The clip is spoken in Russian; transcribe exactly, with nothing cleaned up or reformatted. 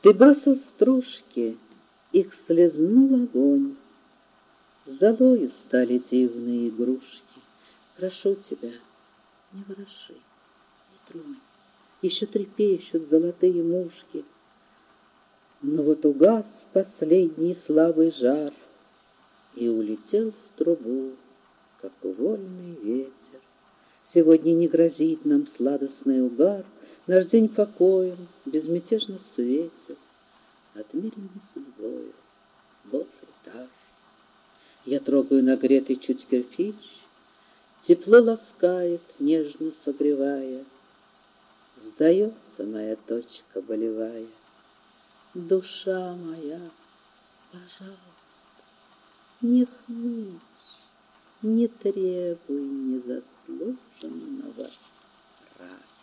Ты бросил стружки, их слезнул огонь. Золою стали дивные игрушки. Прошу тебя, не вороши, не тронь. Еще трепещут золотые мушки. Но вот угас последний слабый жар И улетел в трубу, как вольный ветер. Сегодня не грозит нам сладостный угар, Наш день покоем безмятежно светит, Отмеренный судьбою Божий дар. Я трогаю нагретый чуть кирпич, Тепло ласкает, нежно согревая. Сдается моя точка болевая. Душа моя, пожалуйста, не хнычь, не требуй незаслуженного рая.